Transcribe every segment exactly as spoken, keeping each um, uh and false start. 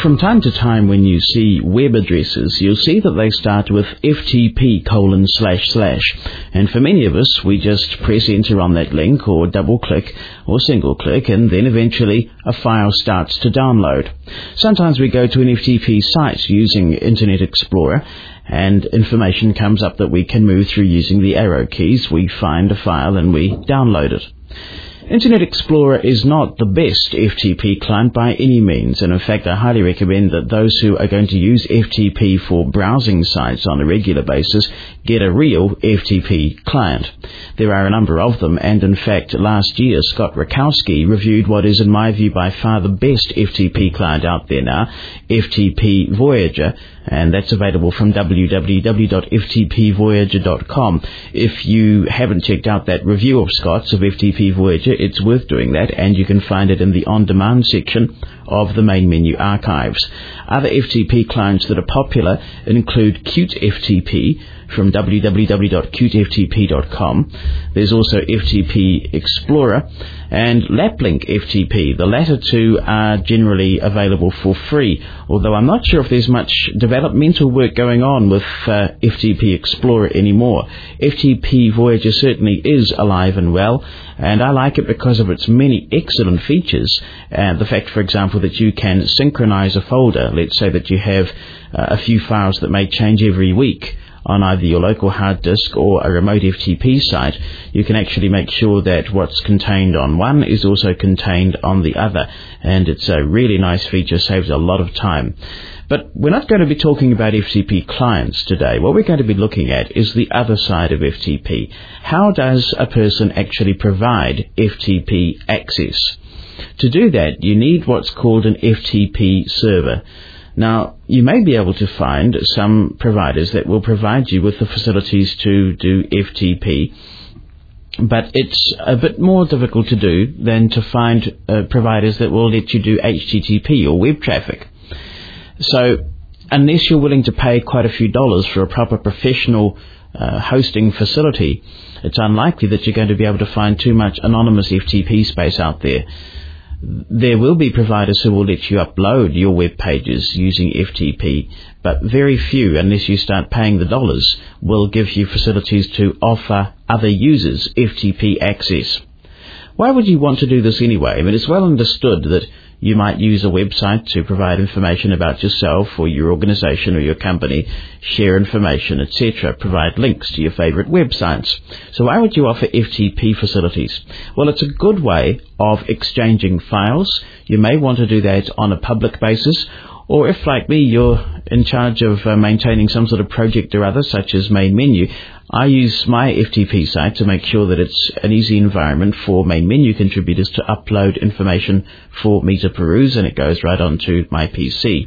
From time to time when you see web addresses, you'll see that they start with F T P colon slash slash. And for many of us, we just press enter on that link or double click or single click, and then eventually a file starts to download. Sometimes we go to an F T P site using Internet Explorer, and information comes up that we can move through using the arrow keys. We find a file and we download it. Internet Explorer is not the best F T P client by any means, and in fact I highly recommend that those who are going to use F T P for browsing sites on a regular basis get a real F T P client. There are a number of them, and in fact last year Scott Rakowski reviewed what is in my view by far the best F T P client out there now, F T P Voyager, and that's available from w w w dot f t p voyager dot com. If you haven't checked out that review of Scott's of F T P Voyager, it's worth doing that, and you can find it in the on-demand section of the main menu archives. Other F T P clients that are popular include Qt F T P from w w w dot qt f t p dot com. There's also F T P Explorer and Laplink F T P. The latter two are generally available for free, although I'm not sure if there's much developmental work going on with uh, F T P Explorer anymore. F T P Voyager certainly is alive and well, and I like it because of its many excellent features. And the fact, for example, that you can synchronize a folder. Let's say that you have uh, a few files that may change every week on either your local hard disk or a remote F T P site. You can actually make sure that what's contained on one is also contained on the other, and it's a really nice feature, saves a lot of time. But we're not going to be talking about F T P clients today. What we're going to be looking at is the other side of F T P. How does a person actually provide F T P access? To do that, you need what's called an F T P server. Now, you may be able to find some providers that will provide you with the facilities to do F T P, but it's a bit more difficult to do than to find uh, providers that will let you do H T T P or web traffic. So, unless you're willing to pay quite a few dollars for a proper professional uh, hosting facility, it's unlikely that you're going to be able to find too much anonymous F T P space out there. There will be providers who will let you upload your web pages using F T P, but very few, unless you start paying the dollars, will give you facilities to offer other users F T P access. Why would you want to do this anyway? I mean, it's well understood that you might use a website to provide information about yourself or your organization or your company, share information, et cetera, provide links to your favorite websites. So why would you offer F T P facilities? Well, it's a good way of exchanging files. You may want to do that on a public basis, or if, like me, you're in charge of uh, maintaining some sort of project or other, such as Main Menu, I use my F T P site to make sure that it's an easy environment for Main Menu contributors to upload information for me to peruse, and it goes right onto my P C.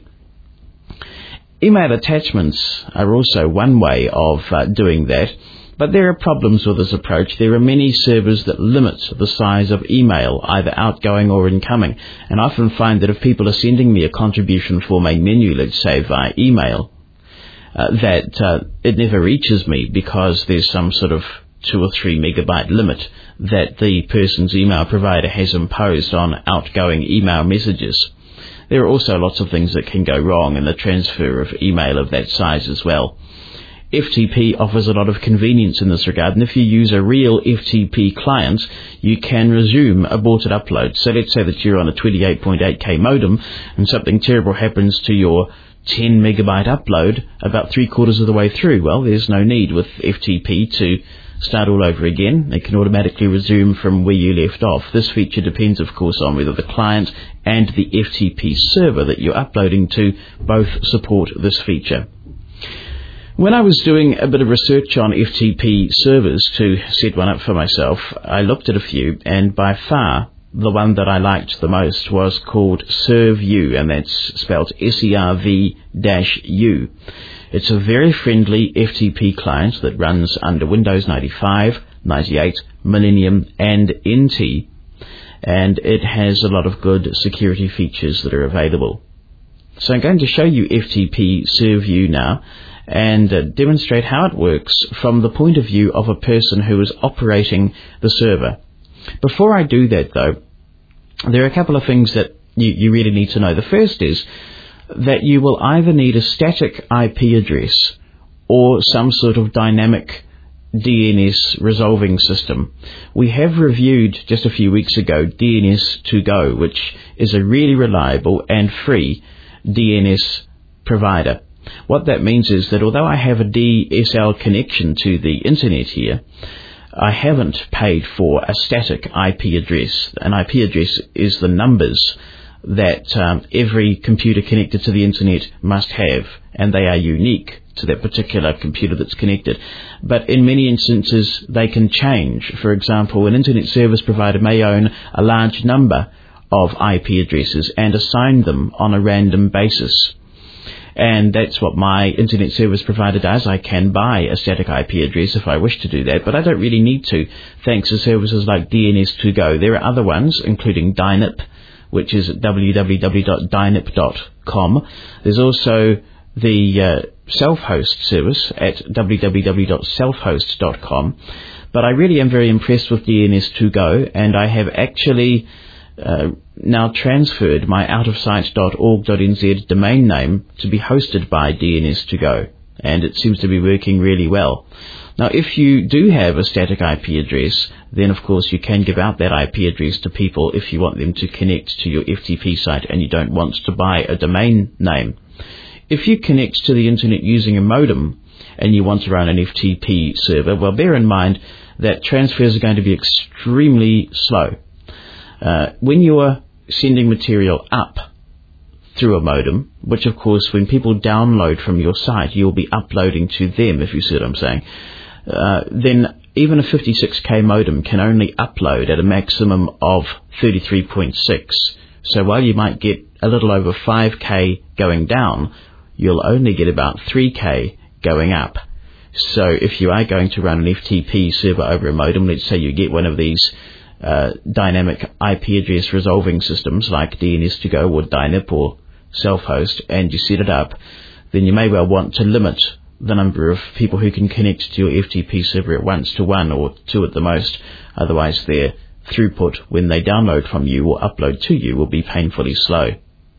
Email attachments are also one way of uh, doing that, but there are problems with this approach. There are many servers that limit the size of email, either outgoing or incoming, and I often find that if people are sending me a contribution for Main Menu, let's say via email, Uh, that uh, it never reaches me because there's some sort of two or three megabyte limit that the person's email provider has imposed on outgoing email messages. There are also lots of things that can go wrong in the transfer of email of that size as well. F T P offers a lot of convenience in this regard, and if you use a real F T P client, you can resume aborted uploads. So let's say that you're on a twenty-eight point eight K modem and something terrible happens to your ten megabyte upload about three quarters of the way through. Well, there's no need with F T P to start all over again. It can automatically resume from where you left off. This feature depends, of course, on whether the client and the F T P server that you're uploading to both support this feature. When I was doing a bit of research on F T P servers to set one up for myself, I looked at a few, and by far the one that I liked the most was called ServU, and that's spelled S E R V U. It's a very friendly F T P client that runs under Windows ninety-five, ninety-eight, Millennium and N T, and it has a lot of good security features that are available. So I'm going to show you F T P ServU now and uh, demonstrate how it works from the point of view of a person who is operating the server. Before I do that, though, there are a couple of things that you, you really need to know. The first is that you will either need a static I P address or some sort of dynamic D N S resolving system. We have reviewed just a few weeks ago D N S two go, which is a really reliable and free D N S provider. What that means is that although I have a D S L connection to the internet here, I haven't paid for a static I P address. An I P address is the numbers that um, every computer connected to the internet must have, and they are unique to that particular computer that's connected. But in many instances, they can change. For example, an internet service provider may own a large number of I P addresses and assign them on a random basis. And that's what my internet service provider does. I can buy a static I P address if I wish to do that, but I don't really need to, thanks to services like D N S two go. There are other ones, including D Y N I P, which is at w w w dot d y n i p dot com. There's also the uh, self-host service at w w w dot self host dot com. But I really am very impressed with D N S two go, and I have actually uh, now transferred my out of sight dot org dot n z domain name to be hosted by D N S two go, and it seems to be working really well. Now, if you do have a static I P address, then of course you can give out that I P address to people if you want them to connect to your F T P site and you don't want to buy a domain name. If you connect to the internet using a modem and you want to run an F T P server, well, bear in mind that transfers are going to be extremely slow. Uh, when you're sending material up through a modem, which of course when people download from your site, you'll be uploading to them, if you see what I'm saying, uh, then even a fifty-six K modem can only upload at a maximum of thirty-three point six. So while you might get a little over five K going down, you'll only get about three K going up. So if you are going to run an F T P server over a modem, let's say you get one of these uh, dynamic I P address resolving systems like D N S two go or D Y N I P or self-host, and you set it up, then you may well want to limit the number of people who can connect to your F T P server at once to one or two at the most. Otherwise their throughput when they download from you or upload to you will be painfully slow.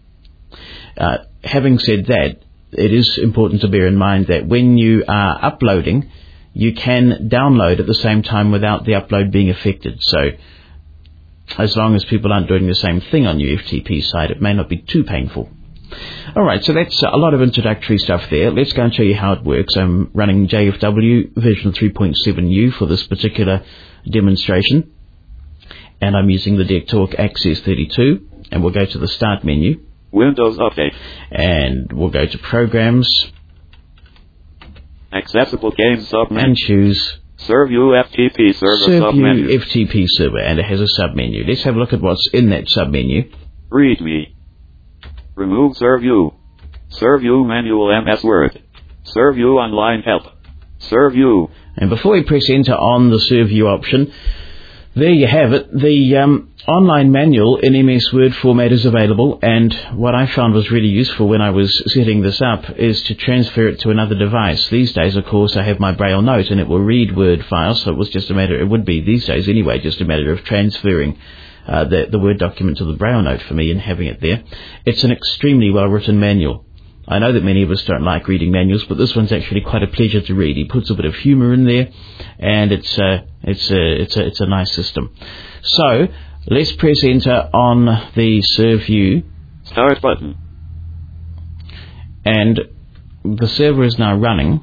Uh, having said that, it is important to bear in mind that when you are uploading, you can download at the same time without the upload being affected. So as long as people aren't doing the same thing on your F T P site, it may not be too painful. Alright, so that's a lot of introductory stuff there. Let's go and show you how it works. I'm running J F W version three point seven U for this particular demonstration, and I'm using the DECtalk Access thirty-two, and we'll go to the Start menu. Windows Update. And we'll go to Programs. Accessible Games Submenu. And choose ServView F T P Server Submenu. ServView F T P Server, and it has a submenu. Let's have a look at what's in that submenu. README. Remove ServView. ServView Manual M S Word. ServView Online Help. ServView. And before we press Enter on the ServView option, there you have it. The um, online manual in M S Word format is available, and what I found was really useful when I was setting this up is to transfer it to another device. These days, of course, I have my Braille Note, and it will read Word files, so it was just a matter, it would be these days anyway, just a matter of transferring uh, the, the Word document to the Braille Note for me and having it there. It's an extremely well-written manual. I know that many of us don't like reading manuals, but this one's actually quite a pleasure to read. He puts a bit of humour in there, and it's a, it's a, it's a, it's a nice system. So let's press Enter on the ServView Start button, and the server is now running.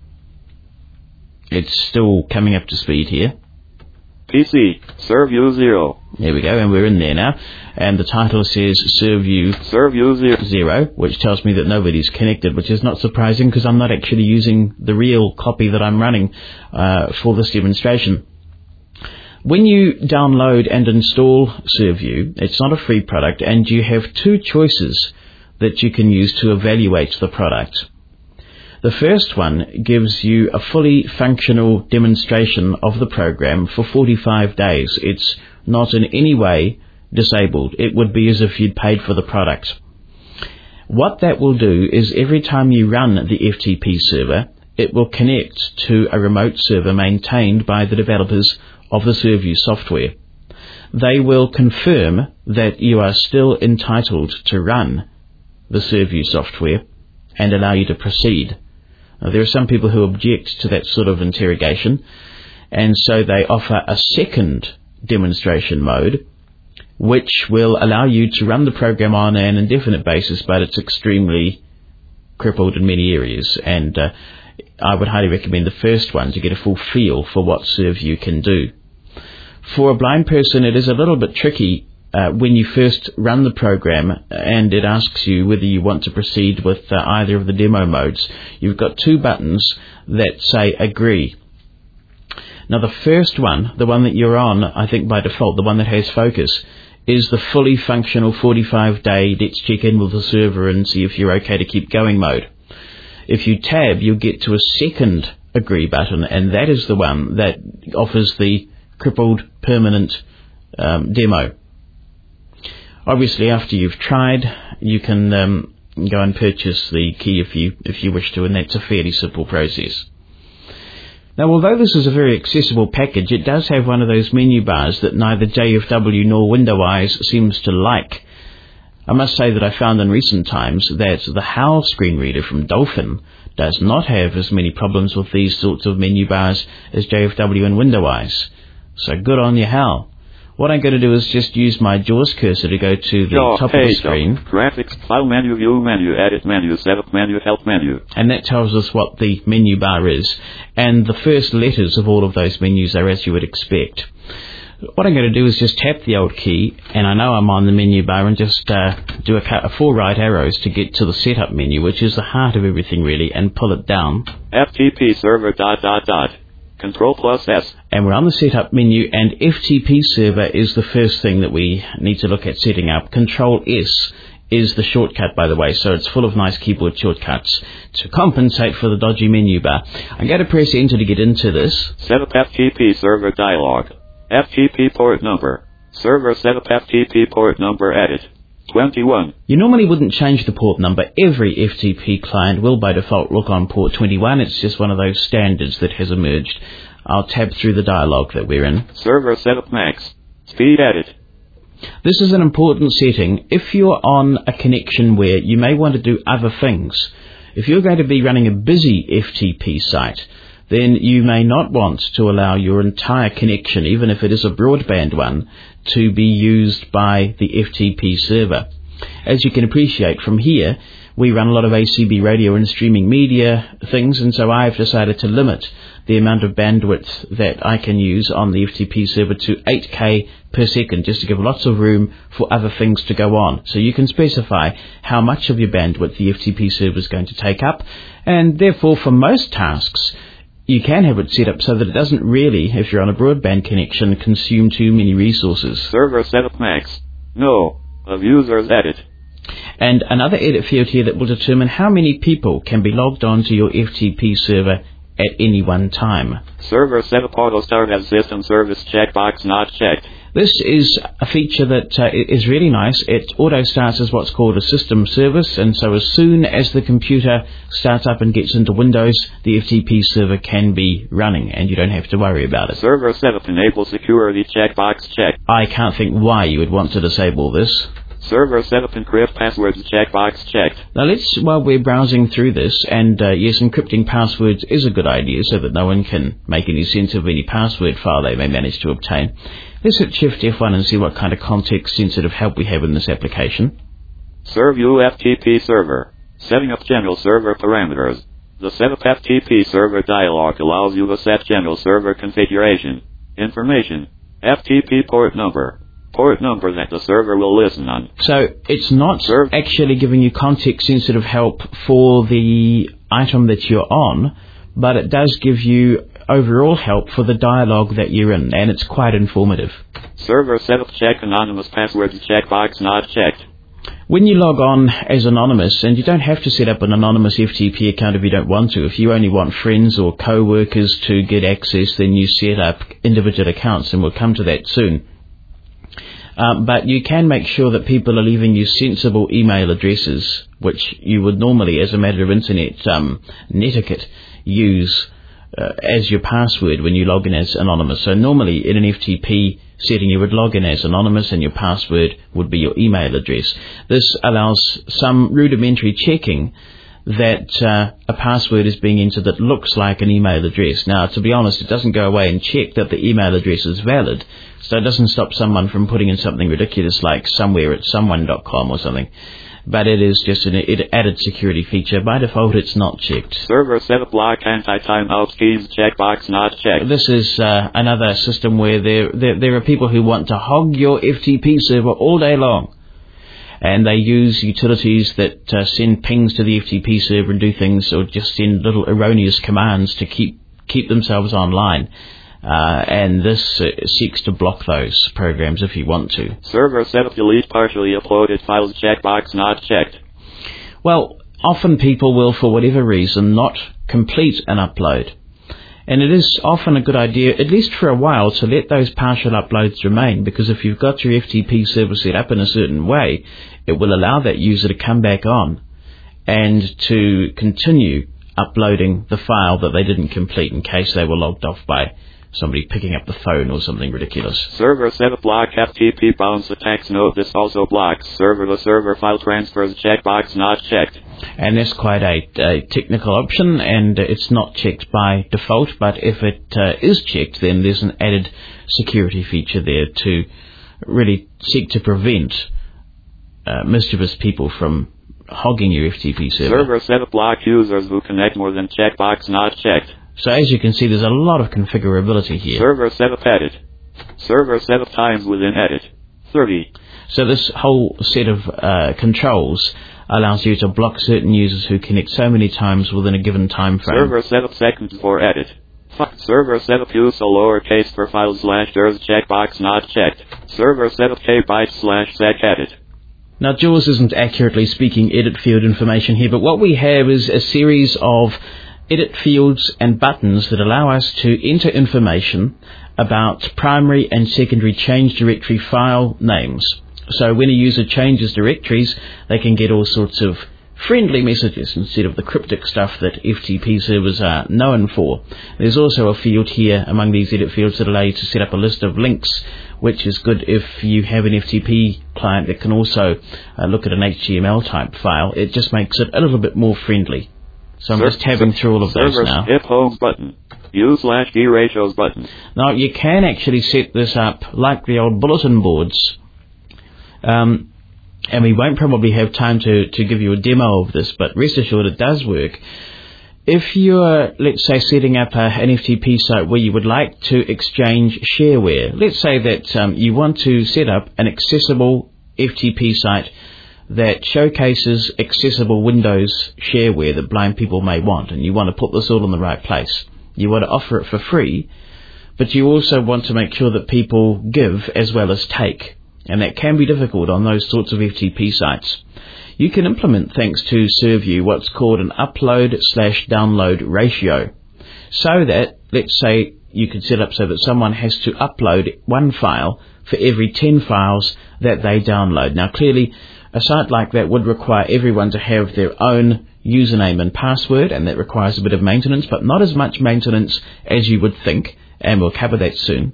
It's still coming up to speed here. P C ServView zero. There we go, and we're in there now. And the title says ServView ServView zero. zero, which tells me that nobody's connected, which is not surprising because I'm not actually using the real copy that I'm running uh, for this demonstration. When you download and install ServView, it's not a free product, and you have two choices that you can use to evaluate the product. The first one gives you a fully functional demonstration of the program for forty-five days. It's not in any way disabled. It would be as if you'd paid for the product. What that will do is every time you run the F T P server, it will connect to a remote server maintained by the developers of the ServView software. They will confirm that you are still entitled to run the ServView software and allow you to proceed. Now, there are some people who object to that sort of interrogation, and so they offer a second demonstration mode, which will allow you to run the program on an indefinite basis, but it's extremely crippled in many areas, and uh, I would highly recommend the first one to get a full feel for what ServView can do. For a blind person, it is a little bit tricky uh, when you first run the program, and it asks you whether you want to proceed with uh, either of the demo modes. You've got two buttons that say agree. Now, the first one, the one that you're on, I think by default, the one that has focus, is the fully functional forty-five day let's check in with the server and see if you're okay to keep going mode. If you tab, you'll get to a second agree button, and that is the one that offers the crippled permanent um, demo. Obviously, after you've tried, you can um, go and purchase the key if you if you wish to, and that's a fairly simple process. Now, although this is a very accessible package, it does have one of those menu bars that neither J F W nor WindowEyes seems to like. I must say that I found in recent times that the HAL screen reader from Dolphin does not have as many problems with these sorts of menu bars as J F W and WindowEyes. So good on you, HAL. What I'm going to do is just use my JAWS cursor to go to the Jaw, top of the page, screen. Graphics, file menu, view menu, edit menu, setup menu, help menu. And that tells us what the menu bar is. And the first letters of all of those menus are as you would expect. What I'm going to do is just tap the Alt key, and I know I'm on the menu bar, and just uh, do a, a four right arrows to get to the setup menu, which is the heart of everything really, and pull it down. F T P server dot dot dot. Control plus S. And we're on the setup menu, and F T P server is the first thing that we need to look at setting up. Control S is the shortcut, by the way, so it's full of nice keyboard shortcuts to compensate for the dodgy menu bar. I'm going to press enter to get into this. Setup F T P server dialog. F T P port number. Server setup F T P port number edit. twenty-one. You normally wouldn't change the port number. Every F T P client will by default look on port twenty-one. It's just one of those standards that has emerged. I'll tab through the dialog that we're in. Server setup max. Speed edit. This is an important setting if you're on a connection where you may want to do other things. If you're going to be running a busy F T P site, then you may not want to allow your entire connection, even if it is a broadband one, to be used by the F T P server. As you can appreciate from here, we run a lot of A C B radio and streaming media things, and so I've decided to limit the amount of bandwidth that I can use on the F T P server to eight K per second, just to give lots of room for other things to go on. So you can specify how much of your bandwidth the F T P server is going to take up, and therefore for most tasks, you can have it set up so that it doesn't really, if you're on a broadband connection, consume too many resources. Server setup max. No. Of users edit. And another edit field here that will determine how many people can be logged on to your F T P server at any one time. Server setup auto start as system service checkbox not checked. This is a feature that uh, is really nice. It auto starts as what's called a system service, and so as soon as the computer starts up and gets into Windows, the F T P server can be running, and you don't have to worry about it. Server setup enable security checkbox checked. I can't think why you would want to disable this. Server setup encrypt passwords checkbox checked. Now let's, while we're browsing through this, and uh, yes, encrypting passwords is a good idea so that no one can make any sense of any password file they may manage to obtain. Let's hit Shift F one and see what kind of context-sensitive help we have in this application. ServView F T P server. Setting up general server parameters. The Setup F T P server dialog allows you to set general server configuration. Information. F T P port number. Port number that the server will listen on. So it's not Serv- actually giving you context-sensitive help for the item that you're on, but it does give you overall help for the dialogue that you're in, and it's quite informative. Server setup check anonymous passwords checkbox not checked. When you log on as anonymous, and you don't have to set up an anonymous F T P account if you don't want to. If you only want friends or co-workers to get access, then you set up individual accounts, and we'll come to that soon. Um, but you can make sure that people are leaving you sensible email addresses, which you would normally, as a matter of internet um, netiquette, use uh, as your password when you log in as anonymous. So normally in an F T P setting you would log in as anonymous and your password would be your email address. This allows some rudimentary checking that uh, a password is being entered that looks like an email address. Now, to be honest, it doesn't go away and check that the email address is valid, so it doesn't stop someone from putting in something ridiculous like somewhere at someone dot com or something. But it is just an added security feature. By default, it's not checked. Server setup block anti-timeout keys checkbox not checked. This is uh, another system where there, there there are people who want to hog your F T P server all day long. And they use utilities that uh, send pings to the F T P server and do things, or just send little erroneous commands to keep keep themselves online. Uh, and this uh, seeks to block those programs if you want to. Server setup delete partially uploaded files checkbox not checked. Well, often people will, for whatever reason, not complete an upload. And it is often a good idea, at least for a while, to let those partial uploads remain, because if you've got your F T P server set up in a certain way, it will allow that user to come back on and to continue uploading the file that they didn't complete in case they were logged off by somebody picking up the phone or something ridiculous. Server setup block F T P bounce attacks. Note this also blocks server to server file transfers checkbox not checked. And that's quite a, a technical option, and it's not checked by default, but if it uh, is checked, then there's an added security feature there to really seek to prevent uh, mischievous people from hogging your F T P server. Server setup block users who connect more than checkbox not checked. So as you can see, there's a lot of configurability here. Server setup edit. Server setup times within edit. thirty. So this whole set of uh, controls allows you to block certain users who connect so many times within a given time frame. Server setup seconds for edit. Server setup use a lowercase for files slash ders checkbox not checked. Server setup k bytes slash sec edit. Now, JAWS isn't accurately speaking edit field information here, but what we have is a series of edit fields and buttons that allow us to enter information about primary and secondary change directory file names. So when a user changes directories, they can get all sorts of friendly messages instead of the cryptic stuff that F T P servers are known for. There's also a field here among these edit fields that allow you to set up a list of links, which is good if you have an F T P client that can also uh, look at an H T M L type file. It just makes it a little bit more friendly. So I'm Ser- just tabbing through all of those now. If home button. Use slash D ratios button. Now you can actually set this up like the old bulletin boards. Um, and we won't probably have time to, to give you a demo of this, but rest assured it does work. If you're, let's say, setting up a, an F T P site where you would like to exchange shareware, let's say that um, you want to set up an accessible F T P site that showcases accessible Windows shareware that blind people may want, and you want to put this all in the right place. You want to offer it for free, but you also want to make sure that people give as well as take. And that can be difficult on those sorts of F T P sites. You can implement, thanks to ServU, what's called an upload slash download ratio. So that, let's say, you could set up so that someone has to upload one file for every ten files that they download. Now, clearly, a site like that would require everyone to have their own username and password, and that requires a bit of maintenance, but not as much maintenance as you would think, and we'll cover that soon.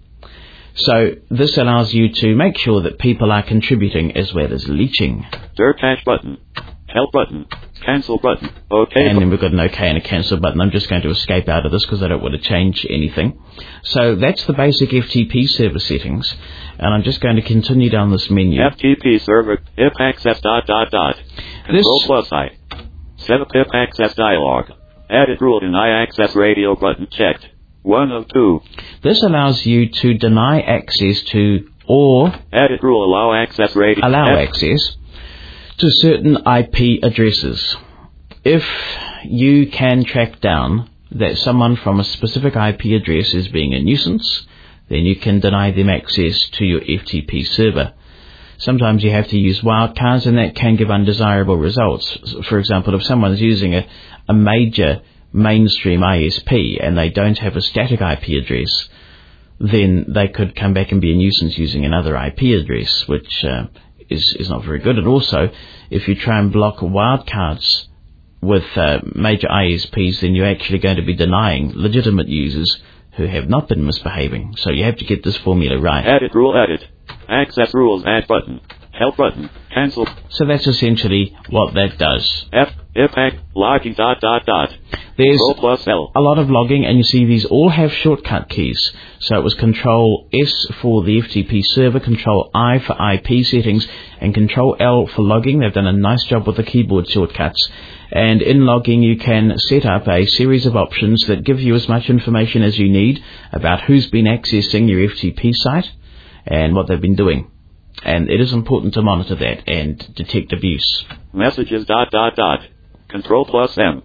So this allows you to make sure that people are contributing as well as leeching. Dirt hash button. Help button. Cancel button. OK. And then we've got an OK and a cancel button. I'm just going to escape out of this because I don't want to change anything. So that's the basic F T P server settings. And I'm just going to continue down this menu. F T P server. If access dot dot dot. Control this, plus I. Set up if access dialog. Edit rule deny access radio button checked. One of two. This allows you to deny access to or edit rule allow access radio allow F- access to certain I P addresses. If you can track down that someone from a specific I P address is being a nuisance, then you can deny them access to your F T P server. Sometimes you have to use wildcards, and that can give undesirable results. For example, if someone's using a, a major mainstream I S P and they don't have a static I P address, then they could come back and be a nuisance using another I P address, which uh, is, is not very good. And also, if you try and block wildcards with uh, major I S Ps, then you're actually going to be denying legitimate users who have not been misbehaving. So you have to get this formula right. Edit rule, edit. Access rules, add button. Help button. Cancel. So that's essentially what that does. F, impact, logging, dot, dot, dot. There's Control plus L. a lot of logging, and you see these all have shortcut keys. So it was Control S for the F T P server, Control I for I P settings, and Control L for logging. They've done a nice job with the keyboard shortcuts. And in logging, you can set up a series of options that give you as much information as you need about who's been accessing your F T P site and what they've been doing. And it is important to monitor that and detect abuse. Messages, dot, dot, dot. Control plus M.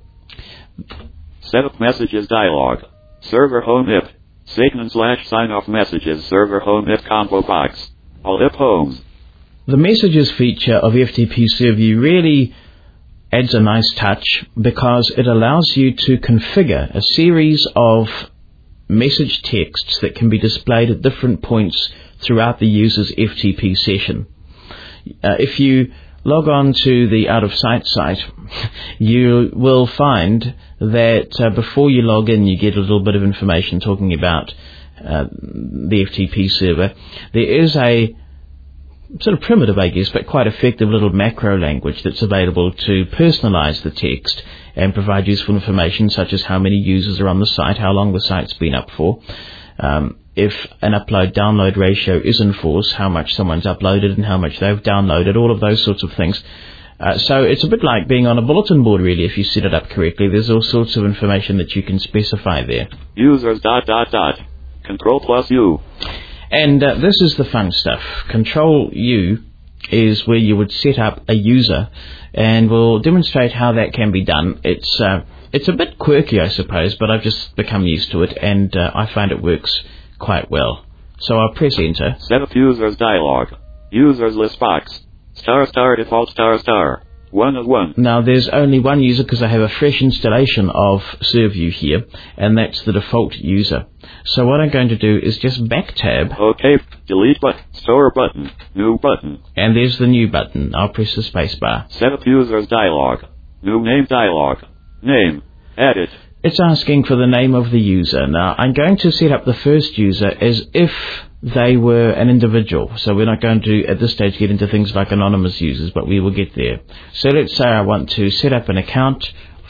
Set up messages dialog. Server home I P. Sign slash sign off messages. Server home I P combo box. All I P homes. The messages feature of F T P Server really adds a nice touch because it allows you to configure a series of message texts that can be displayed at different points throughout the user's F T P session. Uh, if you log on to the Out of Sight site, you will find that uh, before you log in, you get a little bit of information talking about uh, the F T P server. There is a sort of primitive, I guess, but quite effective little macro language that's available to personalize the text and provide useful information such as how many users are on the site, how long the site's been up for, um, if an upload-download ratio is in force, how much someone's uploaded and how much they've downloaded, all of those sorts of things. Uh, so it's a bit like being on a bulletin board, really, if you set it up correctly. There's all sorts of information that you can specify there. Users, dot, dot, dot. Control plus U. And uh, this is the fun stuff. Control U is where you would set up a user, and we'll demonstrate how that can be done. It's uh, it's a bit quirky, I suppose, but I've just become used to it, and uh, I find it works quite well. So I'll press enter. Set up users dialog. Users list box. Star star default star star. One of one. Now there's only one user because I have a fresh installation of ServView here, and that's the default user. So what I'm going to do is just back tab. OK. Delete button. Store button. New button. And there's the new button. I'll press the space bar. Set up users dialog. New name dialog. Name. Edit. It's asking for the name of the user. Now I'm going to set up the first user as if they were an individual. So we're not going to, at this stage, get into things like anonymous users, but we will get there. So let's say I want to set up an account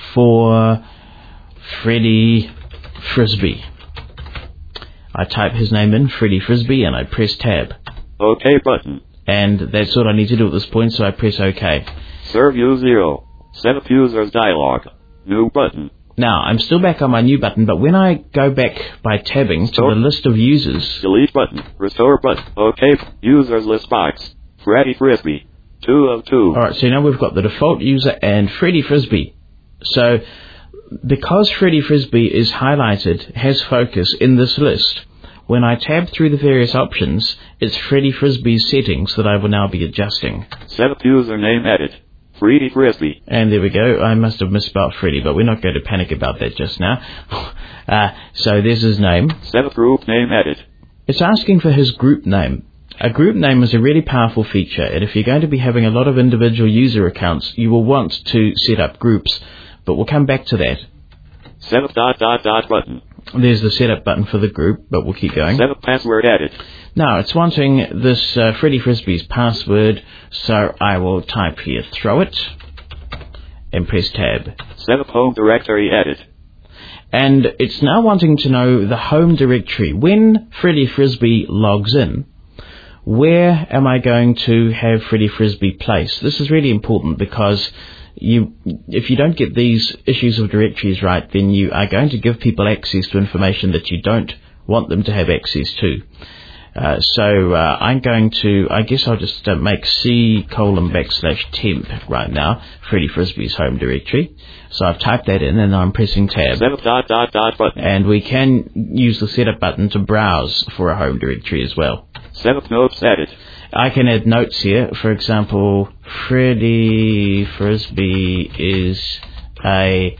for Freddie Frisbee. I type his name in, Freddie Frisbee, and I press tab. OK button. And that's all I need to do at this point, so I press OK. Serve you zero. Set up users dialog. New button. Now, I'm still back on my new button, but when I go back by tabbing to the list of users... Delete button. Restore button. OK. Users list box. Freddie Frisbee. Two of two. Alright, so now we've got the default user and Freddie Frisbee. So, because Freddie Frisbee is highlighted, has focus in this list, when I tab through the various options, it's Freddie Frisbee's settings that I will now be adjusting. Set up username edit. Freddie Frisbee. And there we go. I must have misspelled Freddie, but we're not going to panic about that just now. uh, so there's his name. Set up group name edit. It's asking for his group name. A group name is a really powerful feature, and if you're going to be having a lot of individual user accounts, you will want to set up groups, but we'll come back to that. Set up dot dot dot button. There's the setup button for the group, but we'll keep going. Set up password edit. Now, it's wanting this uh, Freddie Frisbee's password, so I will type here, throw it, and press tab. Set up home directory edit. And it's now wanting to know the home directory. When Freddie Frisbee logs in, where am I going to have Freddie Frisbee placed? This is really important because you, if you don't get these issues of directories right, then you are going to give people access to information that you don't want them to have access to. Uh, so uh, I'm going to, I guess I'll just uh, make C colon backslash temp right now, Freddie Frisbee's home directory. So I've typed that in and I'm pressing tab. Setup dot dot dot button. And we can use the setup button to browse for a home directory as well. Setup notes edit. I can add notes here. For example, Freddie Frisbee is a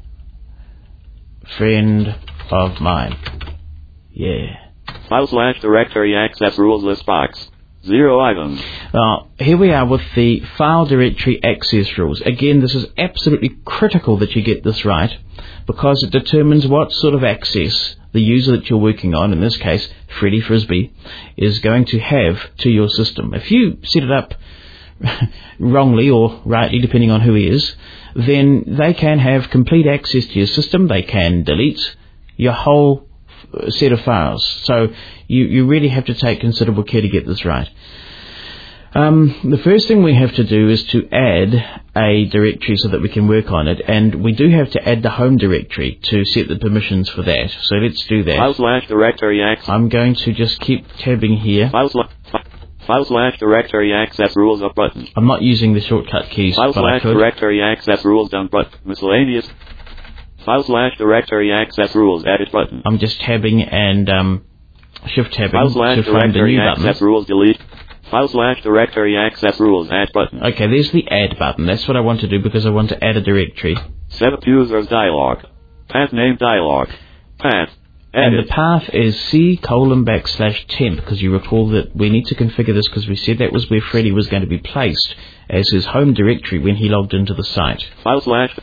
friend of mine. Yeah. File slash directory access rules list box. Zero items. Now, here we are with the file directory access rules. Again, this is absolutely critical that you get this right, because it determines what sort of access the user that you're working on, in this case, Freddie Frisbee, is going to have to your system. If you set it up wrongly or rightly, depending on who he is, then they can have complete access to your system. They can delete your whole set of files. So you, you really have to take considerable care to get this right. Um, the first thing we have to do is to add a directory so that we can work on it, and we do have to add the home directory to set the permissions for that. So let's do that. File slash directory access. I'm going to just keep tabbing here. File, sla- file slash directory access rules up button. I'm not using the shortcut keys, File but I slash could. directory access rules down button. Miscellaneous. File slash directory access rules edit button. I'm just tabbing and um, shift tabbing File slash to find the directory new access button. rules delete. File slash directory access rules add button. Okay, there's the add button. That's what I want to do because I want to add a directory. Set up users dialog. Path name dialog. Path. And Edit. the path is C colon backslash temp, because you recall that we need to configure this because we said that was where Freddie was going to be placed as his home directory when he logged into the site. File slash.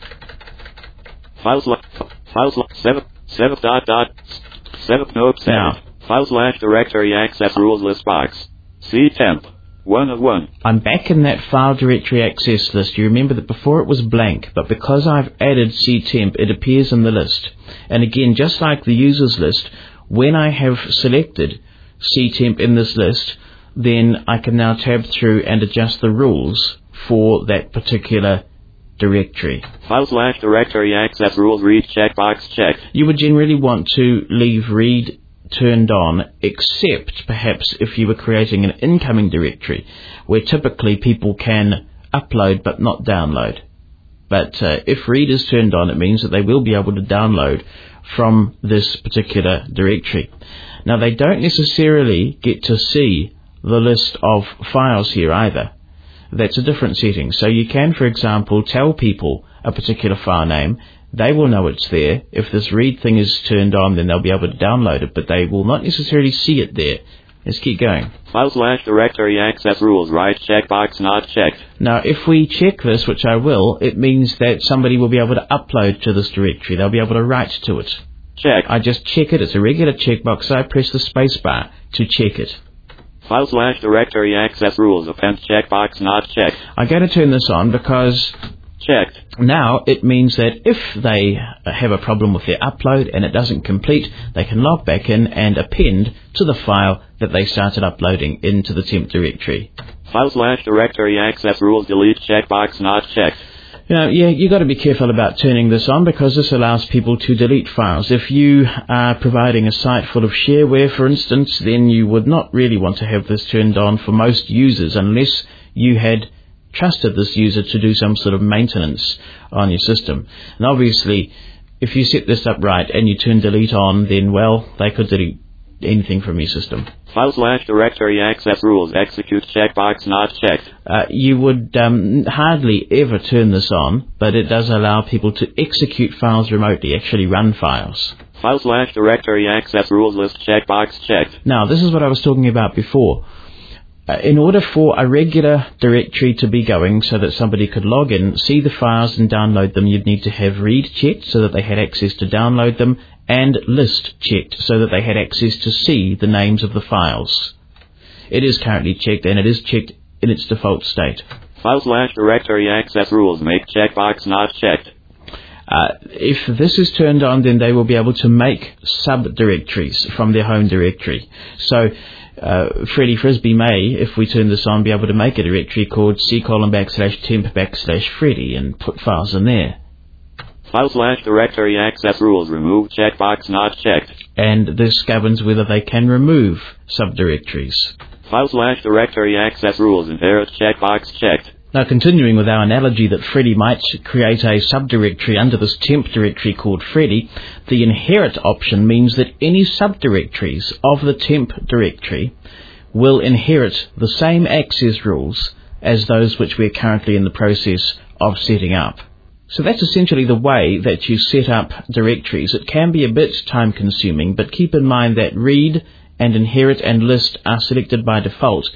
File slash. File slash. Setup. Setup dot dot. Setup note set. Now. File slash directory access rules list box. C temp. One of one. I'm back in that file directory access list. You remember that before it was blank, but because I've added ctemp, it appears in the list. And again, just like the users list, when I have selected ctemp in this list, then I can now tab through and adjust the rules for that particular directory. File slash directory access rules read checkbox checked. You would generally want to leave read turned on, except perhaps if you were creating an incoming directory where typically people can upload but not download. But uh, if read is turned on, it means that they will be able to download from this particular directory. Now, they don't necessarily get to see the list of files here either. That's a different setting. So you can, for example, tell people a particular file name. They will know it's there. If this read thing is turned on, then they'll be able to download it, but they will not necessarily see it there. Let's keep going. File slash directory access rules right checkbox not checked. Now, if we check this, which I will, it means that somebody will be able to upload to this directory. They'll be able to write to it. Check. I just check it. It's a regular checkbox, so I press the space bar to check it. File slash directory access rules append checkbox not checked. I'm going to turn this on because Checked. now it means that if they have a problem with their upload and it doesn't complete, they can log back in and append to the file that they started uploading into the temp directory. File slash directory access rules delete checkbox not checked. You know, yeah, you've got to be careful about turning this on because this allows people to delete files. If you are providing a site full of shareware, for instance, then you would not really want to have this turned on for most users unless you had trusted this user to do some sort of maintenance on your system. And obviously, if you set this up right and you turn delete on, then, well, they could delete anything from your system. File slash directory access rules execute checkbox not checked. Uh, you would um, hardly ever turn this on, but it does allow people to execute files remotely, actually run files. File slash directory access rules list checkbox checked. Now, this is what I was talking about before. Uh, in order for a regular directory to be going so that somebody could log in, see the files and download them, you'd need to have read checked so that they had access to download them, and list checked so that they had access to see the names of the files. It is currently checked, and it is checked in its default state. File slash directory access rules make checkbox not checked. Uh, if this is turned on, then they will be able to make subdirectories from their home directory. So uh, Freddie Frisbee may, if we turn this on, be able to make a directory called c colon backslash temp backslash Freddie and put files in there. File slash directory access rules remove checkbox not checked. And this governs whether they can remove subdirectories. File slash directory access rules inherit checkbox checked. Now, continuing with our analogy that Freddie might create a subdirectory under this temp directory called Freddie, the inherit option means that any subdirectories of the temp directory will inherit the same access rules as those which we're currently in the process of setting up. So that's essentially the way that you set up directories. It can be a bit time consuming, but keep in mind that read and inherit and list are selected by default.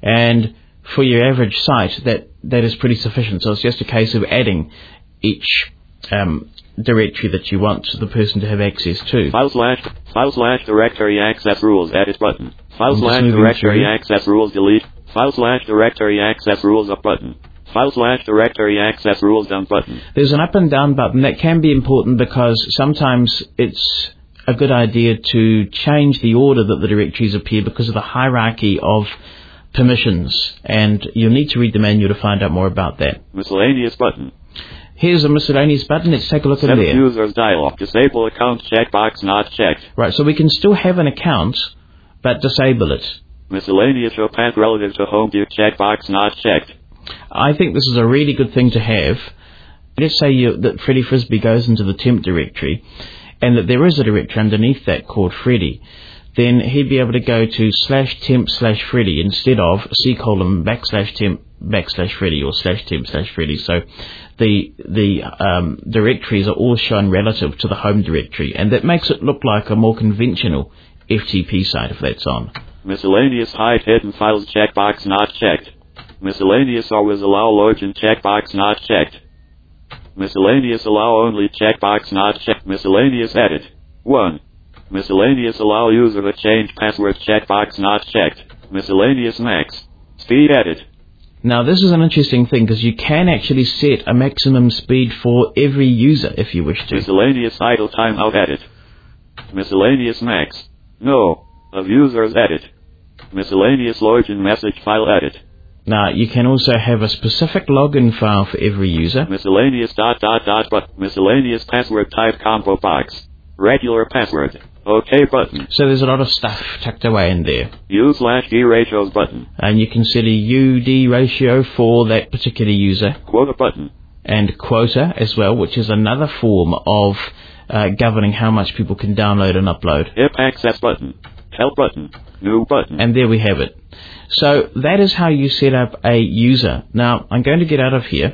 And for your average site, that, that is pretty sufficient. So it's just a case of adding each um, directory that you want the person to have access to. File slash, file slash directory access rules edit button. File slash directory access rules delete. File slash directory access rules up button. File slash directory access rules down button. There's an up and down button. That can be important because sometimes it's a good idea to change the order that the directories appear because of the hierarchy of permissions, and you'll need to read the manual to find out more about that. Miscellaneous button. Here's a miscellaneous button. Let's take a look at there. Users dialog. Disable account checkbox not checked. Right, so we can still have an account, but disable it. Miscellaneous show path relative to home view checkbox not checked. I think this is a really good thing to have. Let's say you, that Freddie Frisbee goes into the temp directory, and that there is a directory underneath that called Freddie. Then he'd be able to go to slash temp slash Freddie instead of C colon backslash temp backslash Freddie or slash temp slash Freddie. So the the um, directories are all shown relative to the home directory, and that makes it look like a more conventional F T P site if that's on. Miscellaneous hide hidden files checkbox not checked. Miscellaneous always allow login checkbox not checked. Miscellaneous allow only checkbox not checked. Miscellaneous edit. one. Miscellaneous allow user to change password checkbox not checked. Miscellaneous max. Speed edit. Now this is an interesting thing because you can actually set a maximum speed for every user if you wish to. Miscellaneous idle timeout edit. Miscellaneous max. No. Of users edit. Miscellaneous login message file edit. Now you can also have a specific login file for every user. Miscellaneous dot dot dot but miscellaneous password type combo box. Regular password. OK button. So there's a lot of stuff tucked away in there. U slash D ratios button. And you can set a U D ratio for that particular user. Quota button. And quota as well, which is another form of uh, governing how much people can download and upload. I P access button. Help button. New button. And there we have it. So that is how you set up a user. Now I'm going to get out of here,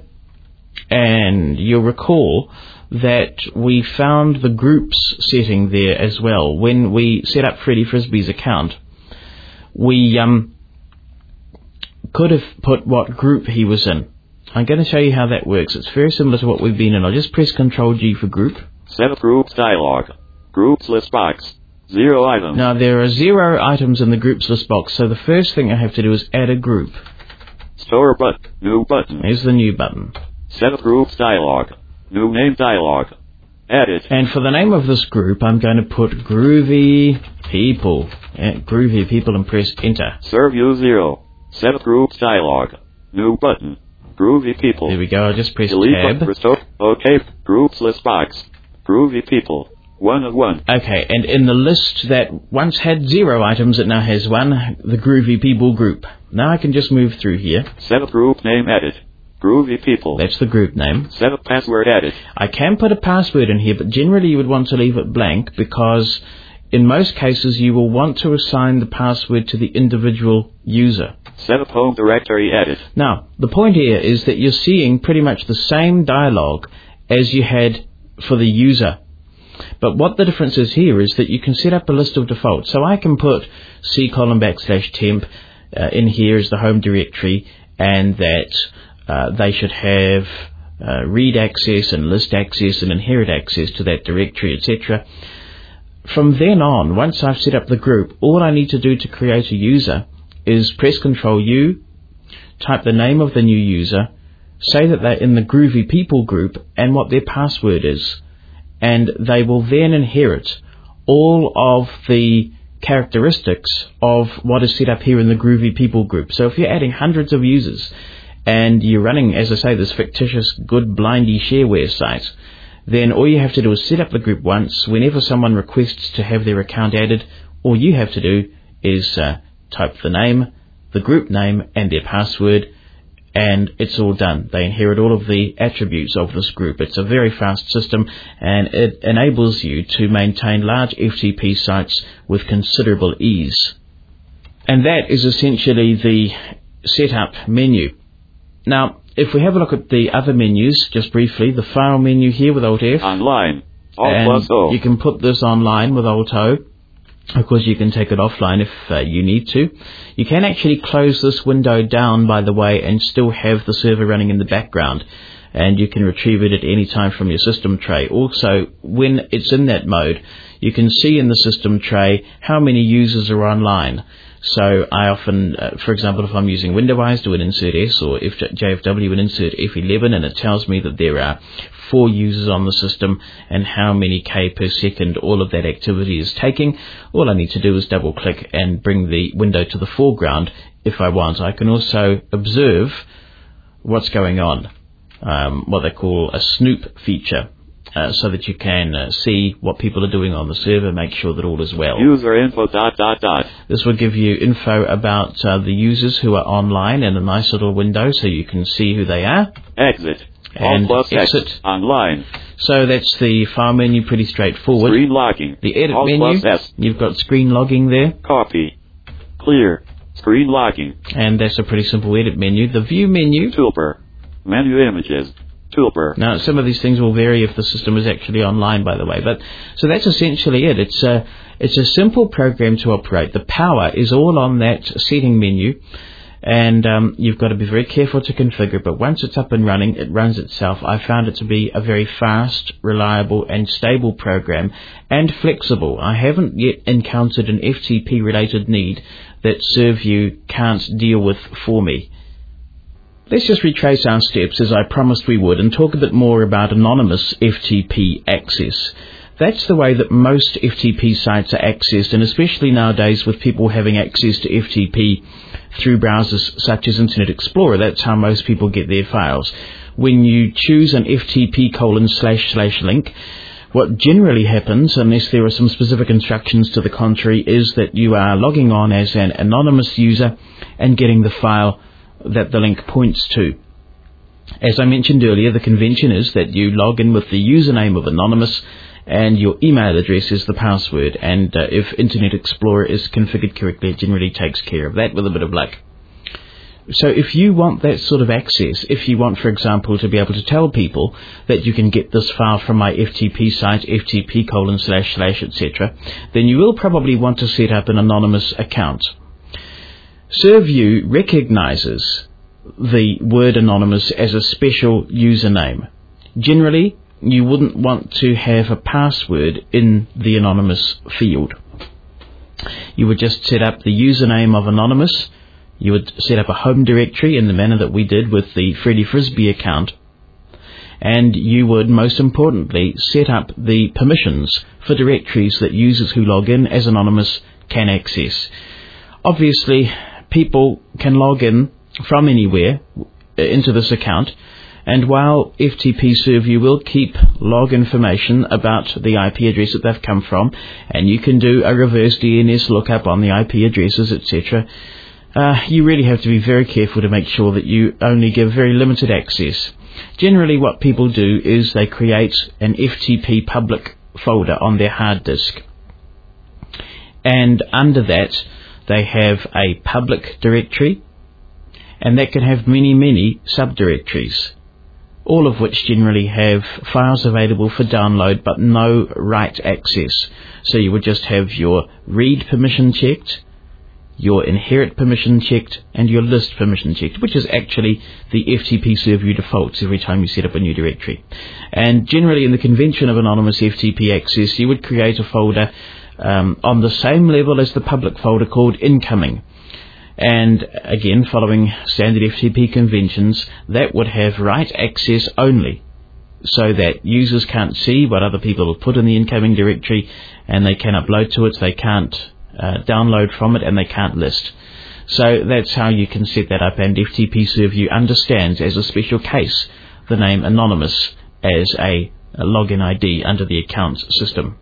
and you'll recall that we found the groups setting there as well. When we set up Freddie Frisbee's account, we um, could have put what group he was in. I'm going to show you how that works. It's very similar to what we've been in. I'll just press Control G for group. Set up groups dialog. Groups list box. Zero items. Now there are zero items in the groups list box, so the first thing I have to do is add a group. Store button. New button. Here's the new button. Set up groups dialog. New name dialog. Edit. And for the name of this group, I'm going to put Groovy People. Uh, Groovy People and press Enter. Serve you zero. Set up groups dialog. New button. Groovy People. There we go. I'll just press Delete Tab. Button, restore. OK. Groups list box. Groovy People. One of one. Okay, and in the list that once had zero items, it now has one. The Groovy People group. Now I can just move through here. Set up group name edit. Groovy People. That's the group name. Set up password edit. I can put a password in here, but generally you would want to leave it blank because in most cases you will want to assign the password to the individual user. Set up home directory edit. Now, the point here is that you're seeing pretty much the same dialogue as you had for the user. But what the difference is here is that you can set up a list of defaults. So I can put C colon backslash temp uh, in here as the home directory, and that uh, they should have uh, read access and list access and inherit access to that directory, et cetera. From then on, once I've set up the group, all I need to do to create a user is press Control U, type the name of the new user, say that they're in the Groovy People group and what their password is. And they will then inherit all of the characteristics of what is set up here in the Groovy People group. So if you're adding hundreds of users and you're running, as I say, this fictitious good blindy shareware site, then all you have to do is set up the group once. Whenever someone requests to have their account added, all you have to do is uh, type the name, the group name, and their password, and it's all done. They inherit all of the attributes of this group. It's a very fast system, and it enables you to maintain large F T P sites with considerable ease. And that is essentially the setup menu. Now, if we have a look at the other menus, just briefly, the file menu here with Alt F. Online. Alt and plus O. You can put this online with Alt O. Of course, you can take it offline if uh, you need to. You can actually close this window down, by the way, and still have the server running in the background. And you can retrieve it at any time from your system tray. Also, when it's in that mode, you can see in the system tray how many users are online. So I often, uh, for example, if I'm using Windows, do an insert S, or if J F W and insert F eleven, and it tells me that there are four users on the system and how many K per second all of that activity is taking. All I need to do is double click and bring the window to the foreground if I want. I can also observe what's going on, um, what they call a snoop feature. Uh, so that you can uh, see what people are doing on the server, make sure that all is well. User info dot dot dot. This will give you info about uh, the users who are online in a nice little window, so you can see who they are. Exit. And All plus exit. X. Online. So that's the file menu, pretty straightforward. Screen logging. The edit All menu, plus S. you've got screen logging there. Copy. Clear. Screen logging. And that's a pretty simple edit menu. The view menu. Toolbar. Menu images. Toolbar. Now, some of these things will vary if the system is actually online, by the way. But so that's essentially it. It's a, it's a simple program to operate. The power is all on that setting menu, and um, you've got to be very careful to configure. But once it's up and running, it runs itself. I found it to be a very fast, reliable, and stable program, and flexible. I haven't yet encountered an F T P-related need that ServView can't deal with for me. Let's just retrace our steps as I promised we would and talk a bit more about anonymous F T P access. That's the way that most F T P sites are accessed, and especially nowadays with people having access to F T P through browsers such as Internet Explorer. That's how most people get their files. When you choose an F T P colon slash slash link, what generally happens, unless there are some specific instructions to the contrary, is that you are logging on as an anonymous user and getting the file that the link points to. As I mentioned earlier, the convention is that you log in with the username of Anonymous and your email address is the password, and uh, if Internet Explorer is configured correctly, it generally takes care of that with a bit of luck. So if you want that sort of access, if you want, for example, to be able to tell people that you can get this file from my F T P site, F T P colon slash slash, et cetera, then you will probably want to set up an anonymous account. ServView recognizes the word anonymous as a special username. Generally, you wouldn't want to have a password in the anonymous field. You would just set up the username of anonymous. You would set up a home directory in the manner that we did with the Freddie Frisbee account. And you would, most importantly, set up the permissions for directories that users who log in as anonymous can access. Obviously, people can log in from anywhere into this account, and while F T P ServView will keep log information about the I P address that they've come from, and you can do a reverse D N S lookup on the I P addresses, et cetera, uh, you really have to be very careful to make sure that you only give very limited access. Generally, what people do is they create an F T P public folder on their hard disk, and under that they have a public directory, and that can have many, many subdirectories, all of which generally have files available for download but no write access. So you would just have your read permission checked, your inherit permission checked, and your list permission checked, which is actually the F T P ServView defaults every time you set up a new directory. And generally in the convention of anonymous F T P access, you would create a folder Um, on the same level as the public folder called incoming. And again, following standard F T P conventions, that would have write access only, so that users can't see what other people have put in the incoming directory, and they can upload to it, they can't uh, download from it, and they can't list. So that's how you can set that up, and F T P ServView understands as a special case the name anonymous as a, a login I D under the accounts system.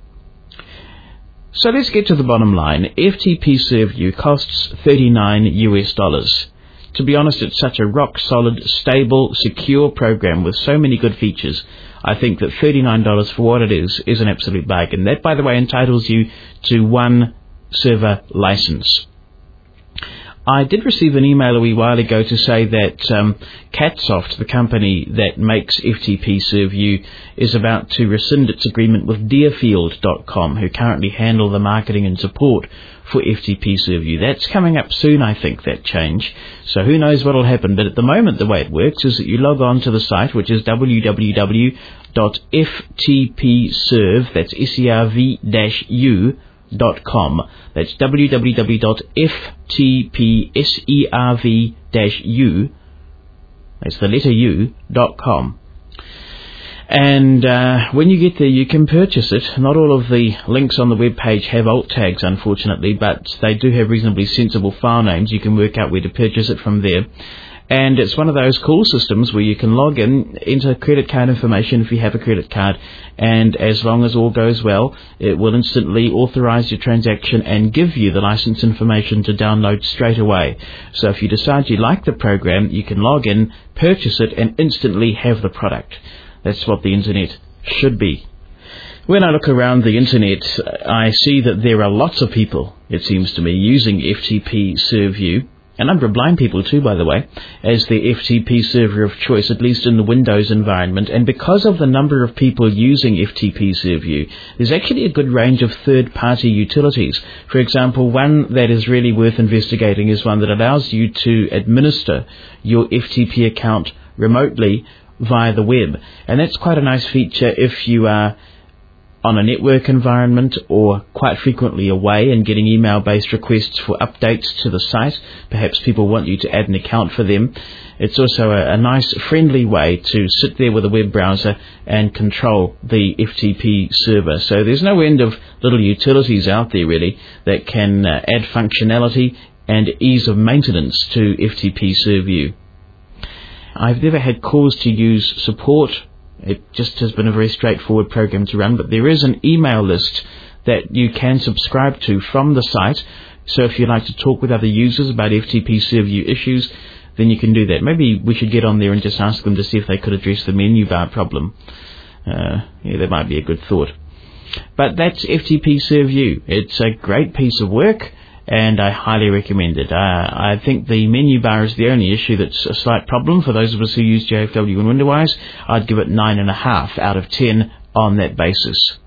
So let's get to the bottom line. F T P ServView costs thirty-nine US dollars. To be honest, it's such a rock-solid, stable, secure program with so many good features. I think that thirty-nine dollars for what it is is an absolute bargain. That, by the way, entitles you to one server license. I did receive an email a wee while ago to say that um, Catsoft, the company that makes F T P ServeView, is about to rescind its agreement with Deerfield dot com, who currently handle the marketing and support for F T P ServeView. That's coming up soon, I think, that change. So who knows what will happen. But at the moment, the way it works is that you log on to the site, which is w w w dot f t p serve, that's S E R V U, dot com. That's w w w dot f t p serv u, that's the letter U, dot com. And uh, when you get there, you can purchase it. Not all of the links on the web page have alt tags, unfortunately, but they do have reasonably sensible file names. You can work out where to purchase it from there. And it's one of those cool systems where you can log in, enter credit card information if you have a credit card, and as long as all goes well, it will instantly authorize your transaction and give you the license information to download straight away. So if you decide you like the program, you can log in, purchase it, and instantly have the product. That's what the internet should be. When I look around the internet, I see that there are lots of people, it seems to me, using F T P ServeView. A number of blind people too, by the way, as the F T P server of choice, at least in the Windows environment. And because of the number of people using F T P ServeView, there's actually a good range of third-party utilities. For example, one that is really worth investigating is one that allows you to administer your F T P account remotely via the web. And that's quite a nice feature if you are on a network environment or quite frequently away and getting email-based requests for updates to the site. Perhaps people want you to add an account for them. It's also a, a nice, friendly way to sit there with a web browser and control the F T P server. So there's no end of little utilities out there, really, that can uh, add functionality and ease of maintenance to F T P ServeView. I've never had cause to use support. It just has been a very straightforward program to run, but there is an email list that you can subscribe to from the site. So if you'd like to talk with other users about F T P ServeView issues, then you can do that. Maybe we should get on there and just ask them to see if they could address the menu bar problem. Uh, yeah, that might be a good thought. But that's F T P ServeView. It's a great piece of work, and I highly recommend it. Uh, I think the menu bar is the only issue that's a slight problem for those of us who use J F W and Windows. I'd give it nine and a half out of ten on that basis.